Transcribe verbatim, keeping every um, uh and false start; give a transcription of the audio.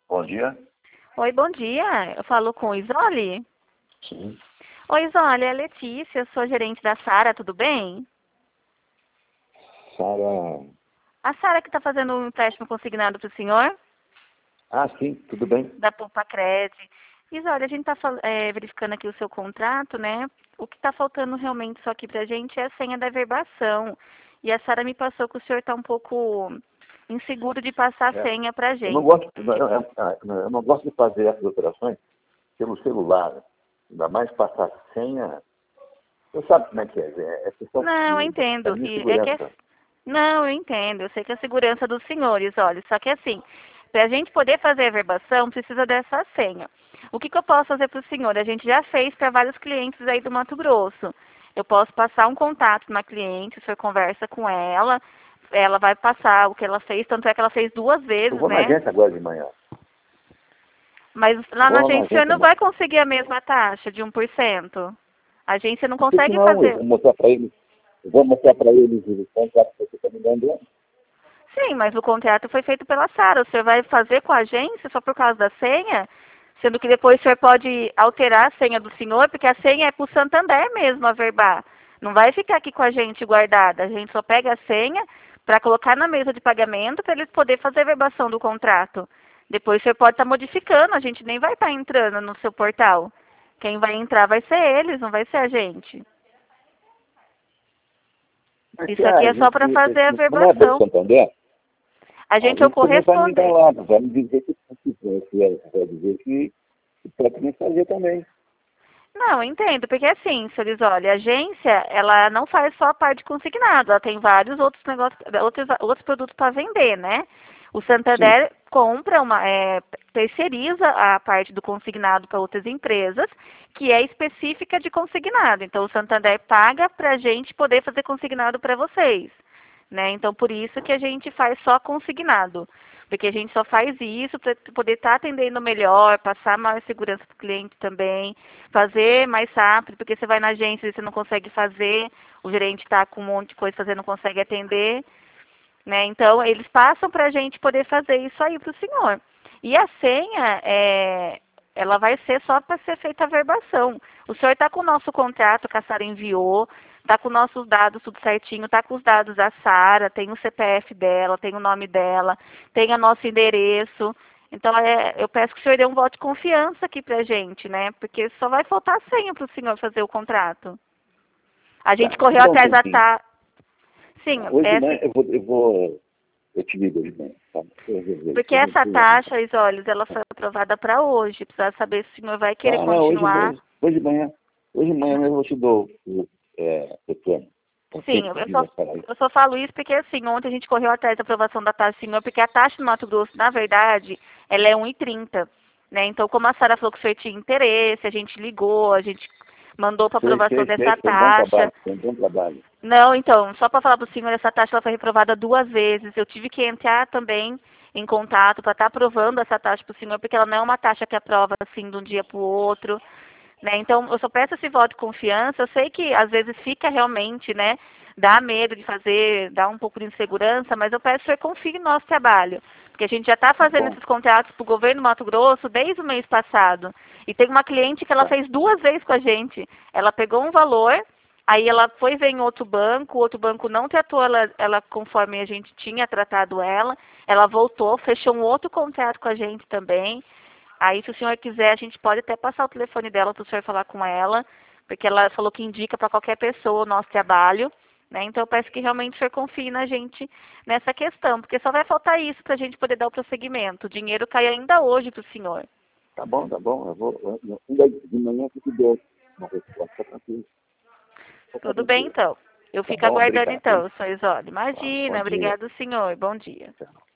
Bom dia. Oi, bom dia. Eu falo com o Isoli? Sim. Oi, Isoli, é a Letícia, sou gerente da Sara, tudo bem? Sara. A Sara que está fazendo um empréstimo consignado para o senhor, Ah, sim, tudo bem. da Poupa Cred. Isoli, a gente está verificando aqui o seu contrato, né? O que está faltando realmente só aqui para a gente é a senha da verbação. E a Sara me passou que o senhor está um pouco inseguro de passar a É. senha para a Eu não gente. gosto, eu, eu, eu não gosto de fazer essas operações pelo celular. Ainda mais passar senha. Você sabe como é que é? É, é questão Não, eu de, da entendo. minha E é que é... segurança. Não, eu entendo. Eu sei que é a segurança dos senhores, olha. Só que assim, para a gente poder fazer a verbação, precisa dessa senha. O que, que eu posso fazer para o senhor? A gente já fez para vários clientes aí do Mato Grosso. Eu posso passar um contato na cliente, o senhor conversa com ela, ela vai passar o que ela fez, tanto é que ela fez duas Eu vezes, vou na né? agência agora de manhã. Mas Eu lá na vou na agência o senhor agência. não vai conseguir a mesma taxa de um por cento. A agência não Por que consegue não? Eu fazer. vou mostrar para eles. Eu vou mostrar para eles o contrato que você está me dando. Sim, mas o contrato foi feito pela Sara. O senhor vai fazer com a agência só por causa da senha? Sendo que depois o senhor pode alterar a senha do senhor, porque a senha é para o Santander mesmo, a verbar. Não vai ficar aqui com a gente guardada. A gente só pega a senha para colocar na mesa de pagamento para eles poderem fazer a verbação do contrato. Depois o senhor pode estar modificando, a gente nem vai estar entrando no seu portal. Quem vai entrar vai ser eles, não vai ser a gente. Mas se Isso a aqui é só para gente. fazer a Não é Banco verbação. Santander? A A gente é o gente também vai me dar correspondente. lá, vai me dizer que, que, que vai dizer que, que pode me fazer também. Não, entendo, porque assim, senhores, olha, a agência, ela não faz só a parte de consignado, ela tem vários outros negócios, outros, outros produtos para vender, né? O Sim. Santander compra uma, é, terceiriza a parte do consignado para outras empresas, que é específica de consignado. Então, o Santander paga para a gente poder fazer consignado para vocês, né? Então, por isso que a gente faz só consignado. Porque a gente só faz isso para poder estar atendendo melhor, passar maior segurança para o cliente também, fazer mais rápido, porque você vai na agência e você não consegue fazer, o gerente está com um monte de coisa fazendo, não consegue atender, né? Então, eles passam para a gente poder fazer isso aí para o senhor. E a senha, é, ela vai ser só para ser feita a verbação. O senhor está com o nosso contrato que a Sara enviou, está com nossos dados tudo certinho, está com os dados da Sara, tem o C P F dela, tem o nome dela, tem o nosso endereço. Então, é, eu peço que o senhor dê um voto de confiança aqui para a gente, né? Porque só vai faltar a senha para o senhor fazer o contrato. A Tá, gente me correu dá um atrás da tempinho. ta... Sim, Tá, hoje é de assim, manhã eu vou, eu vou, eu te ligo hoje de manhã, tá? Eu resolver isso, porque eu vou essa te ligar. taxa, Isoles, ela foi aprovada para hoje. Precisa saber se o senhor vai querer Ah, não, hoje, continuar. hoje, hoje de manhã, hoje de manhã mesmo eu te dou o é, retorno. Tá Sim, feito, eu diz só, a Sara aí. eu só falo isso porque, assim, ontem a gente correu atrás da aprovação da taxa do senhor, porque a taxa do Mato Grosso, na verdade, ela é um e trinta, né? Então, como a Sara falou que o senhor tinha interesse, a gente ligou, a gente mandou para Sei, aprovação sei, sei, dessa foi um bom taxa. trabalho, foi um bom trabalho. Não, então, só para falar para o senhor, essa taxa ela foi reprovada duas vezes. Eu tive que entrar também em contato para estar aprovando essa taxa para o senhor, porque ela não é uma taxa que aprova assim de um dia para o outro, né? Então, eu só peço esse voto de confiança. Eu sei que às vezes fica realmente, né, dá medo de fazer, dá um pouco de insegurança, mas eu peço que o senhor confie no nosso trabalho, porque a gente já está Tá fazendo bom, esses contratos para o governo do Mato Grosso desde o mês passado. E tem uma cliente que ela tá. fez duas vezes com a gente. Ela pegou um valor. Aí ela foi ver em outro banco, o outro banco não tratou ela, ela conforme a gente tinha tratado ela. Ela voltou, fechou um outro contrato com a gente também. Aí, se o senhor quiser, a gente pode até passar o telefone dela para o senhor falar com ela, porque ela falou que indica para qualquer pessoa o nosso trabalho, né? Então, eu peço que realmente o senhor confie na gente nessa questão, porque só vai faltar isso para a gente poder dar o prosseguimento. O dinheiro cai ainda hoje para o senhor. Tá bom, tá bom, eu vou, eu, eu, ainda de manhã eu te dou uma resposta, tá tranquilo, tá Tudo bem, tranquilo. então. Eu Tá fico bom, aguardando, obrigado, hein? então, senhor Isole. Tá, bom Imagina, dia. obrigado, senhor. Bom dia. Tchau.